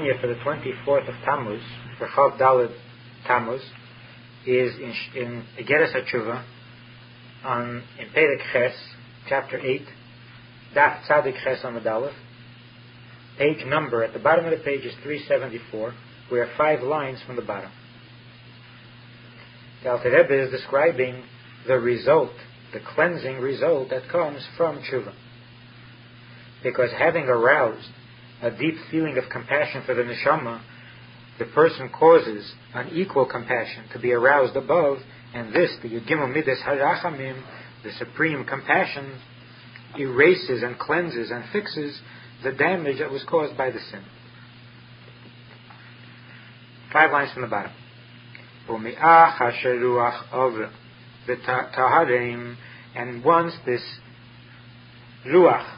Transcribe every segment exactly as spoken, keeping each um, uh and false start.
Tanya for the twenty-fourth of Tammuz, for Chav Daled Tammuz, is in, in Igeres HaTshuva, on in Perek Ches, chapter eight, Daf Tzadik Ches Amud Aleph. Page number at the bottom of the page is three seventy-four. We are five lines from the bottom. The Alter Rebbe is describing the result, the cleansing result that comes from tshuva. Because having aroused a deep feeling of compassion for the neshama, the person causes an equal compassion to be aroused above, and this, the Yudgimel Midas Harachamim, the supreme compassion, erases and cleanses and fixes the damage that was caused by the sin. Five lines from the bottom. And once this ruach,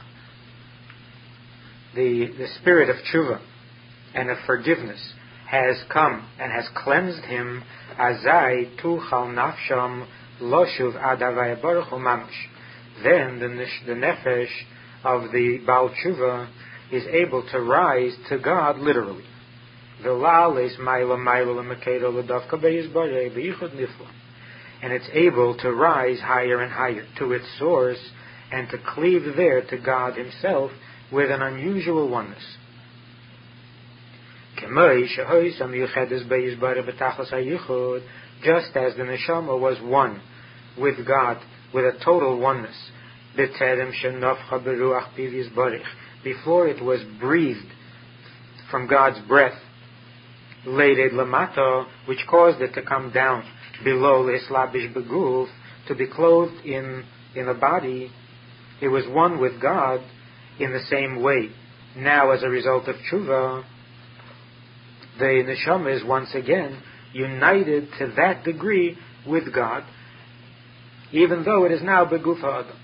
the, the spirit of tshuva and of forgiveness, has come and has cleansed him, azai tuchal nafsham loshuv adavai baruch hu mamish. Then the, the nefesh of the Baal Tshuva is able to rise to God literally. And it's able to rise higher and higher to its source and to cleave there to God Himself with an unusual oneness. Just as the neshama was one with God, with a total oneness, before it was breathed from God's breath, which caused it to come down below, to be clothed in, in a body. It was one with God in the same way. Now, as a result of tshuva, the neshama is once again united to that degree with God, even though it is now beguf ha'adam.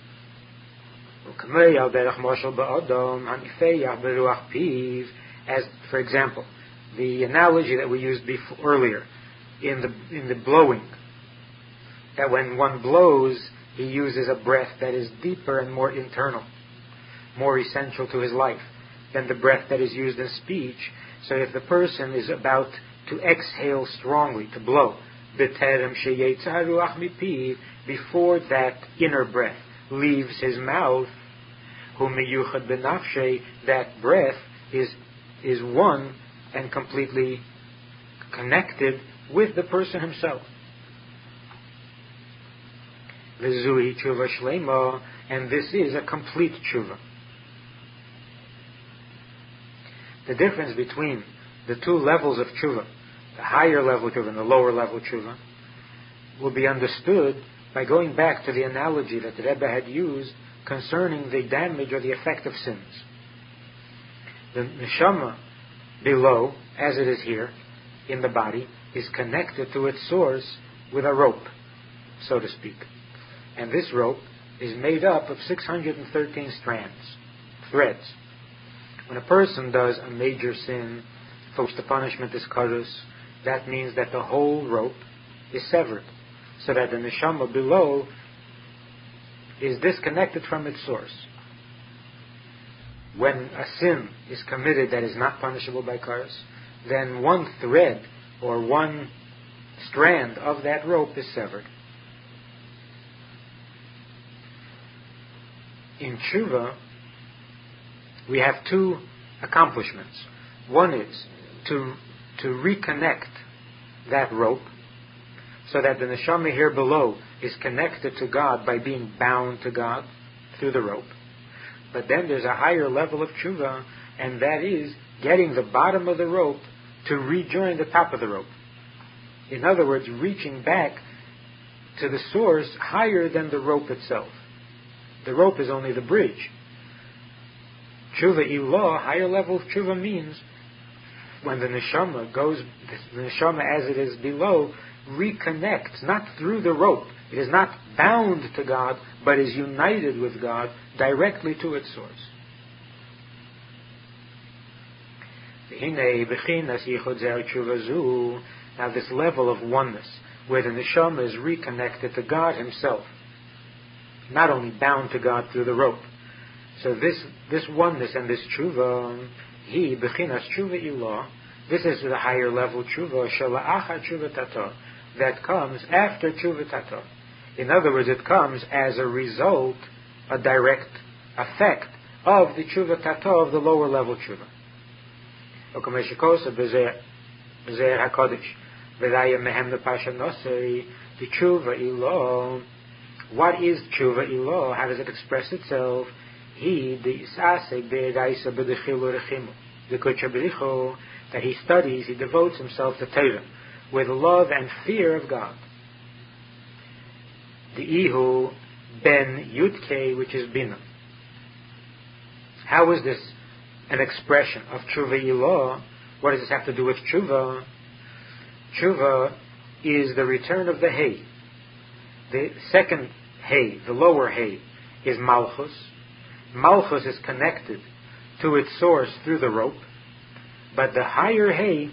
As, for example, the analogy that we used before, earlier, in the in the blowing, that when one blows, he uses a breath that is deeper and more internal, more essential to his life than the breath that is used in speech. So if the person is about to exhale strongly, to blow, before that inner breath leaves his mouth, that breath is is one and completely connected with the person himself. And this is a complete tshuva. The difference between the two levels of tshuva, the higher level tshuva and the lower level tshuva, will be understood by going back to the analogy that the Rebbe had used concerning the damage or the effect of sins. The neshama below, as it is here, in the body, is connected to its source with a rope, so to speak. And this rope is made up of six hundred thirteen strands, threads. When a person does a major sin for which the punishment is karus, that means that the whole rope is severed, so that the neshama below is disconnected from its source. When a sin is committed that is not punishable by karus, then one thread or one strand of that rope is severed. In tshuva, we have two accomplishments. One is to to reconnect that rope so that the neshama here below is connected to God by being bound to God through the rope. But then there's a higher level of tshuva, and that is getting the bottom of the rope to rejoin the top of the rope. In other words, reaching back to the source higher than the rope itself. The rope is only the bridge. Tshuva ilah, higher level of tshuva, means when the neshama goes, the neshama as it is below, reconnects, not through the rope. It is not bound to God, but is united with God directly to its source. Now this level of oneness, where the neshama is reconnected to God Himself, not only bound to God through the rope. So this this oneness and this tshuva, he bechinas tshuva ilah. This is the higher level tshuva, shala'acha tshuva tato, that comes after tshuva tato. In other words, it comes as a result, a direct effect of the tshuva tato, of the lower level tshuva. Okameshikosa bezer hakodesh, v'raya mehem nepasha nosei, the tshuva ilah. What is tshuva ilah? How does it express itself? He the isasek be'edaisa b'dechilu rechimu, the kuchabiricho, that he studies, he devotes himself to Torah with love and fear of God. The ihu ben yudke, which is bina. How is this an expression of tshuva ilah? What does this have to do with tshuva? Tshuva is the return of the hay. The second hay, the lower hay, is malchus. Malchus is connected to its source through the rope. But the higher hay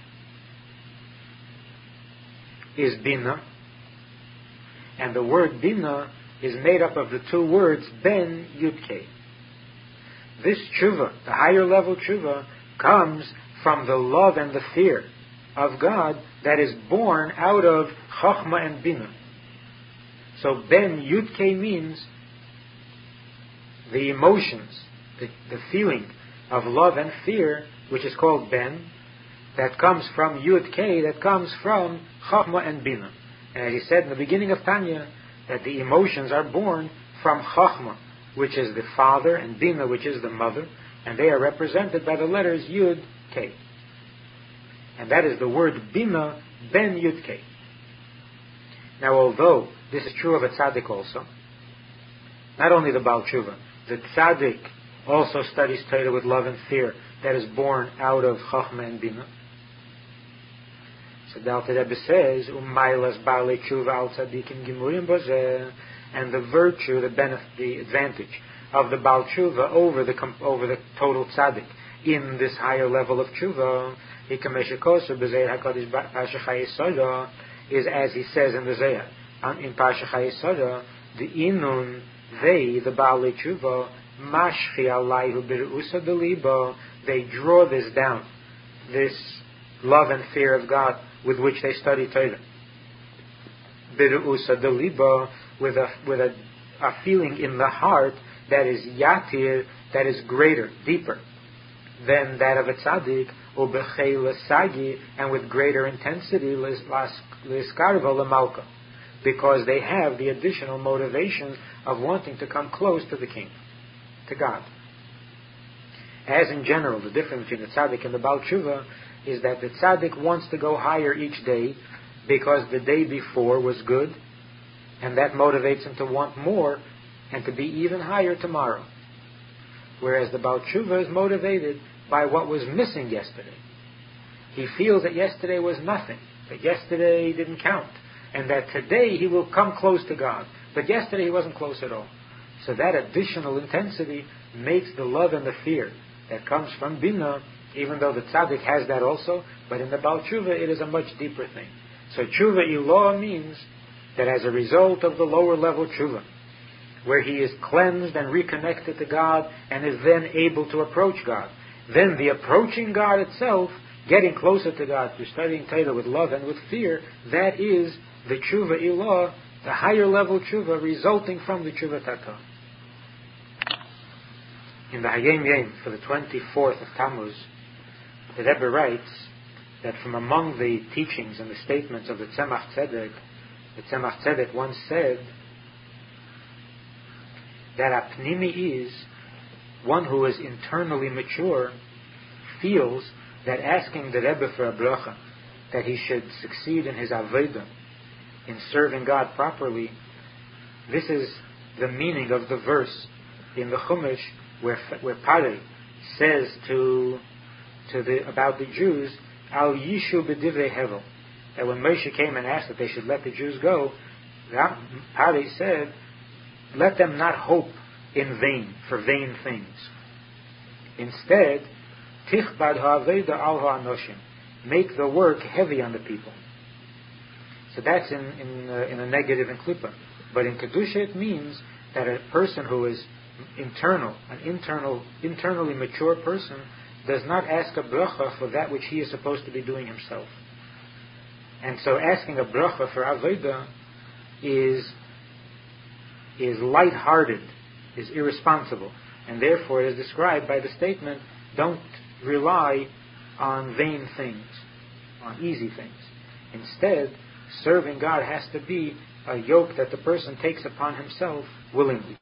is bina, and the word bina is made up of the two words ben yudke. This tshuva, the higher level tshuva, comes from the love and the fear of God that is born out of chachma and bina. So ben yudke means the emotions, the, the feeling of love and fear, which is called ben, that comes from Yud K, that comes from Chachma and Bina. And as he said in the beginning of Tanya, that the emotions are born from Chachma, which is the father, and Bina, which is the mother, and they are represented by the letters Yud K. And that is the word Bina, ben Yud K. Now, although this is true of a tzaddik also, not only the Baal Tshuva, the tzaddik also studies Torah with love and fear, that is born out of Chachma and Bina. So the Alter Rebbe says, "Umaylas ba'alei tshuva al tzadikim gimurim bozeh," and the virtue, the benefit, the advantage of the Baal Tshuva over the over the total tzaddik in this higher level of tshuva, is as he says in the Zayah, in Parsha Chayei, the inun, they, the ba'alei tshuva, mashchi alayhu b'reusa delibo, they draw this down, this love and fear of God with which they study Torah. B'reusa delibo, with a with a, a feeling in the heart that is yatir, that is greater, deeper than that of a tzaddik, ubechei l'sagi, and with greater intensity l'iskarva l'malka, because they have the additional motivation of wanting to come close to the king, to God. As in general, the difference between the tzaddik and the Baal Tshuva is that the tzaddik wants to go higher each day because the day before was good, and that motivates him to want more and to be even higher tomorrow. Whereas the Baal Tshuva is motivated by what was missing yesterday. He feels that yesterday was nothing, that yesterday didn't count, and that today he will come close to God, but yesterday he wasn't close at all. So that additional intensity makes the love and the fear that comes from Bina, even though the tzaddik has that also, but in the Baal Tshuva it is a much deeper thing. So Tshuva Ilah means that as a result of the lower level Tshuva, where he is cleansed and reconnected to God and is then able to approach God, then the approaching God itself, getting closer to God through studying Torah with love and with fear, that is the Tshuva Ilah, the higher level Tshuva resulting from the Tshuva Tata. In the Hayom Yom for the twenty-fourth of Tammuz, the Rebbe writes that from among the teachings and the statements of the Tzemach Tzedek, the Tzemach Tzedek once said that a pnimi is one who is internally mature, feels that asking the Rebbe for a bracha, that he should succeed in his avodah, in serving God properly, this is the meaning of the verse in the Chumash where where Parei says to to the about the Jews, Al Yishu b'divrei hevel, that when Moshe came and asked that they should let the Jews go, Parei said, let them not hope in vain, for vain things. Instead, tichbad ha'aveda al ha'anoshim, make the work heavy on the people. So that's in in, uh, in a negative in Klippa. But in Kedusha it means that a person who is internal, an internal, internally mature person, does not ask a bracha for that which he is supposed to be doing himself. And so asking a bracha for avodah is, is light-hearted, is irresponsible. And therefore it is described by the statement, don't rely on vain things, on easy things. Instead, serving God has to be a yoke that the person takes upon himself willingly.